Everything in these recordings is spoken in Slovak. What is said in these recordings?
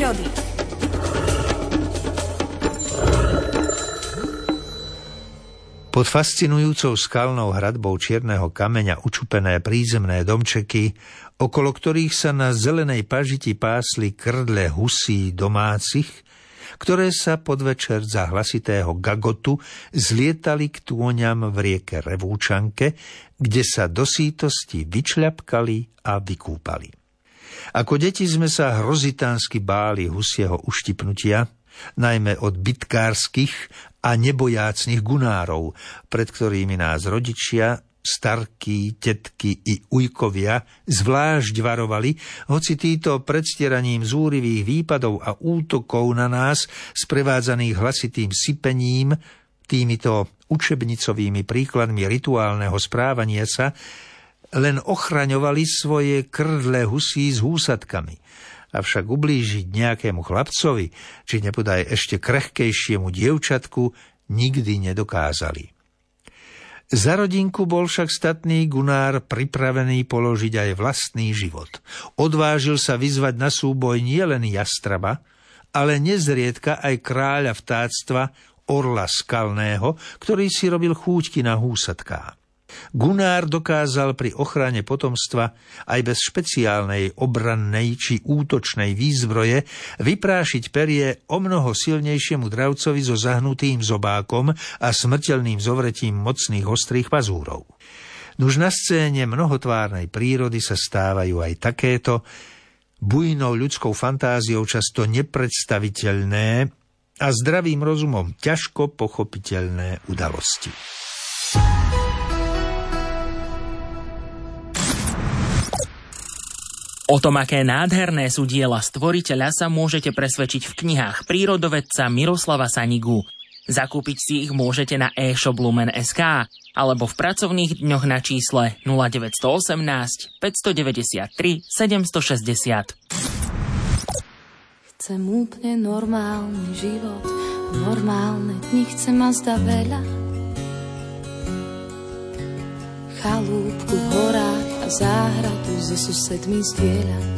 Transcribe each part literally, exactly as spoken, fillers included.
prírody. Pod fascinujúcou skalnou hradbou čierneho kameňa učupené prízemné domčeky, okolo ktorých sa na zelenej pažiti pásli krdle husí domácich, ktoré sa podvečer za hlasitého gagotu zlietali k tôňam v rieke Revúčanke, kde sa do sítosti vyčľapkali a vykúpali. Ako deti sme sa hrozitánsky báli husieho uštipnutia, najmä od bitkárskych a nebojácnych gunárov, pred ktorými nás rodičia, starky, tetky i ujkovia zvlášť varovali, hoci títo predstieraním zúrivých výpadov a útokov na nás, sprevádzaných hlasitým sypením, týmito učebnicovými príkladmi rituálneho správania sa, len ochraňovali svoje krdle husí s húsatkami. Avšak ublížiť nejakému chlapcovi, či nepodaj ešte krehkejšiemu dievčatku, nikdy nedokázali. Za rodinku bol však statný gunár pripravený položiť aj vlastný život. Odvážil sa vyzvať na súboj nielen jastraba, ale nezriedka aj kráľa vtáctva orla skalného, ktorý si robil chúťky na húsatká. Gunár dokázal pri ochrane potomstva aj bez špeciálnej obrannej či útočnej výzbroje vyprášiť perie o mnoho silnejšiemu dravcovi so zahnutým zobákom a smrteľným zovretím mocných ostrých pazúrov. Nuž na scéne mnohotvárnej prírody sa stávajú aj takéto bujnou ľudskou fantáziou často nepredstaviteľné a zdravým rozumom ťažko pochopiteľné udalosti. O tom, aké nádherné sú diela stvoriteľa, sa môžete presvedčiť v knihách prírodovedca Miroslava Sanigu. Zakúpiť si ich môžete na e-shop lumen bodka es ká alebo v pracovných dňoch na čísle nula deväť jedna osem, päť deväť tri, sedem šesť nula. Chcem úplne normálny život, normálne dni, chcem a zda veľa. Chalúbku v horách a záhradu so susedmi zdieľať.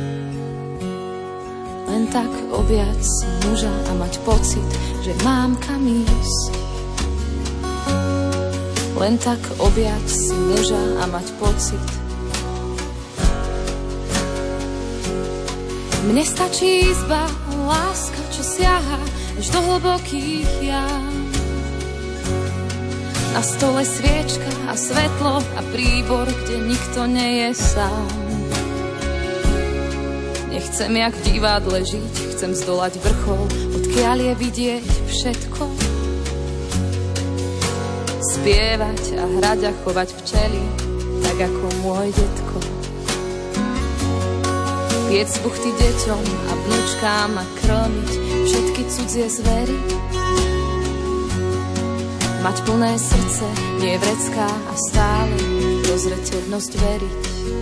Len tak objať si muža a mať pocit, že mám kam ísť. Len tak objať si muža a mať pocit. Mne stačí izba, láska, čo siaha až do hlbokých jam. Na stole sviečka a svetlo a príbor, kde nikto nie je sám. Nechcem jak v divadle žiť, chcem zdolať vrchol, odkiaľ je vidieť všetko. Spievať a hrať a chovať včely, tak ako môj detko. Piec buchty deťom a vnúčkám a krmiť všetky cudzie zvery. Mať plné srdce, nie vrecká a stále dozreteľnosť veriť.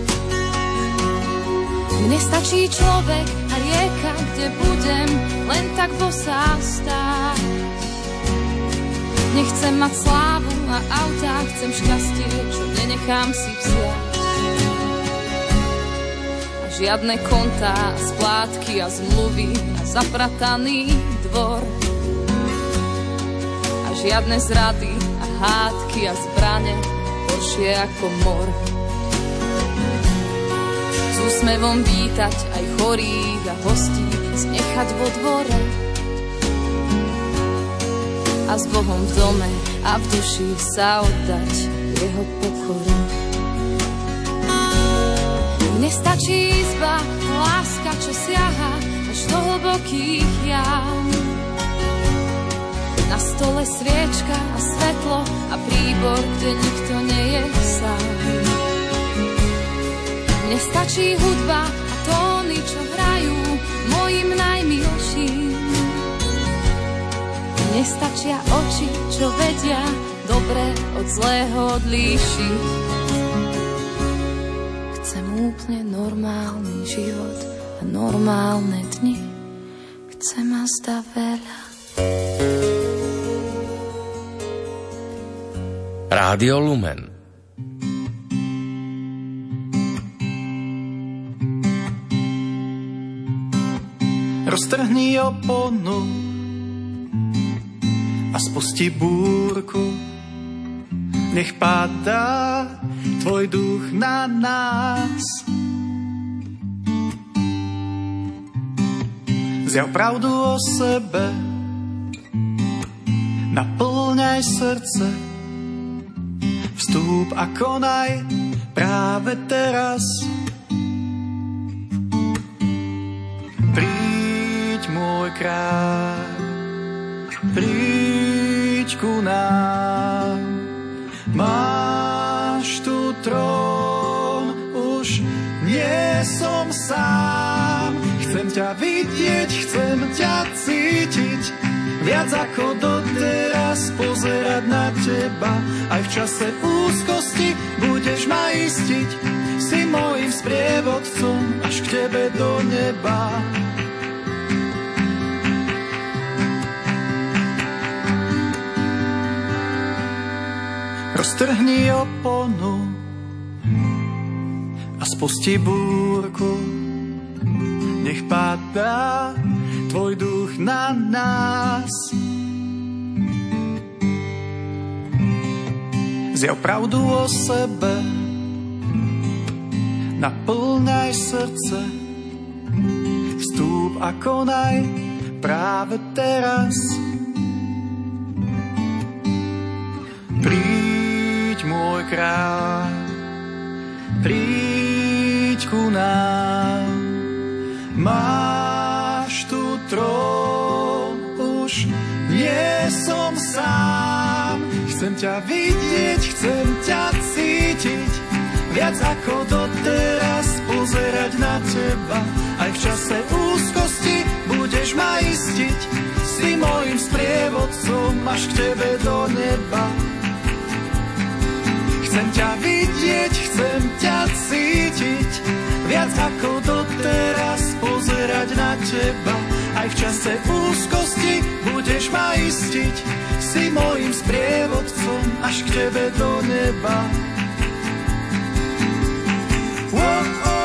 Mne stačí človek a rieka, kde budem len tak bosá stáť. Nechcem mať slávu a autá, chcem šťastie, čo nenechám si vziať. A žiadne kontá, splátky a zmluvy a zaprataný dvor. Žiadne zrady a hádky a zbrane, horšie ako mor. S úsmevom vítať aj chorých a hostí, znechať vo dvore. A s Bohom v dome a v duši sa oddať jeho pokoru. Mne stačí izba, láska, čo siaha až do hlbokých jam. Na stole sviečka a svetlo a príbor, kde nikto nie je sám. Mne stačí hudba a tóny, čo hrajú mojim najmilším. Mne stačia oči, čo vedia dobre od zlého odlíšiť. Chcem úplne normálny život a normálne dni. Chcem a zda veľa. Rádio Lumen. Roztrhni oponu a spusti búrku. Nech padá tvoj duch na nás. Zjav pravdu o sebe, naplňaj srdce, vstúp a konaj práve teraz. Príď, môj kráľ, príď ku nám. Máš tu trón, už nie som sám. Chcem ťa vidieť, chcem ťa cítiť, viac ako doteraz pozerať na teba. Aj v čase úzkosti budeš ma istiť, si mojím sprievodcom až k tebe do neba. Roztrhni oponu a spusti búrku. Nech padá tvoj duch na nás. Zjav pravdu o sebe, naplňaj srdce, vstúp a konaj práve teraz. Príď, môj kráľ, príď ku nám. Máš tu trón, už nie som sám. Chcem ťa vidieť, chcem ťa cítiť, viac ako doteraz pozerať na teba. Aj v čase úzkosti budeš ma istiť, si mojím sprievodcom až k tebe do neba. Chcem ťa vidieť, chcem ťa cítiť, viac ako doteraz pozerať na teba. Aj v čase úzkosti budeš ma istiť, si mojím sprievodcom až k tebe do neba. Oh, oh.